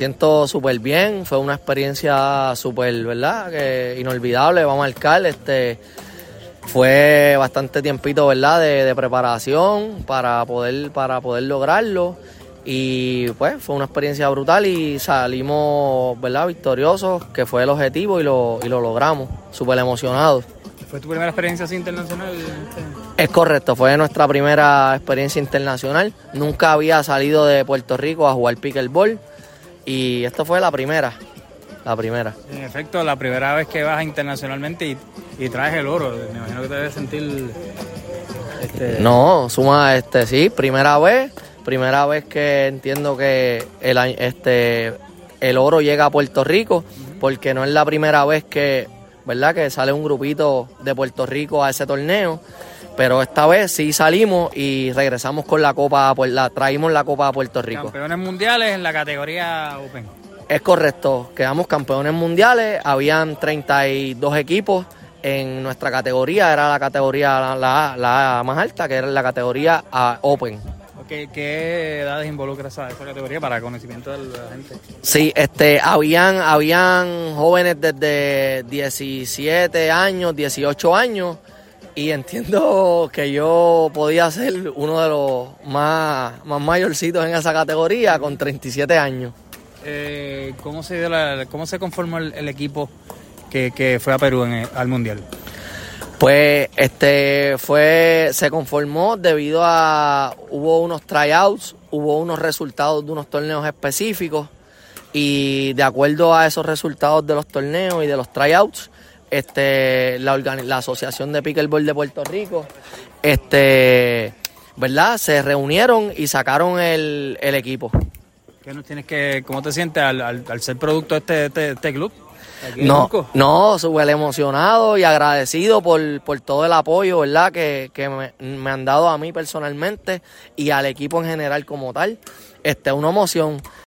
Siento súper bien, fue una experiencia súper, ¿verdad? Que inolvidable, va a marcar, fue bastante tiempito, ¿verdad? De preparación para poder lograrlo. Y pues fue una experiencia brutal y salimos, ¿verdad? Victoriosos, que fue el objetivo y lo logramos, súper emocionados. ¿Fue tu primera experiencia así internacional? Es correcto, fue nuestra primera experiencia internacional. Nunca había salido de Puerto Rico a jugar pickleball y esto fue la primera. En efecto, la primera vez que vas internacionalmente y traes el oro, me imagino que te debes sentir... No, sí, primera vez que entiendo que el oro llega a Puerto Rico, porque no es la primera vez que, ¿verdad?, que sale un grupito de Puerto Rico a ese torneo, pero esta vez sí salimos y regresamos con la copa, traímos la copa a Puerto Rico. Campeones mundiales en la categoría Open. Es correcto, quedamos campeones mundiales, habían 32 equipos en nuestra categoría, era la categoría la más alta, que era la categoría Open. ¿Qué edades involucras a esa categoría para conocimiento de la gente? Sí, habían jóvenes desde 17 años, 18 años, y entiendo que yo podía ser uno de los más mayorcitos en esa categoría con 37 años. ¿Cómo se conformó el equipo que fue a Perú al Mundial? Pues se conformó debido a hubo unos tryouts, hubo unos resultados de unos torneos específicos y de acuerdo a esos resultados de los torneos y de los tryouts, la Asociación de Pickleball de Puerto Rico, ¿verdad?, se reunieron y sacaron el equipo. ¿Cómo te sientes al ser producto de este club? No, súper emocionado y agradecido por todo el apoyo, ¿verdad?, que me han dado a mí personalmente y al equipo en general como tal. Una emoción.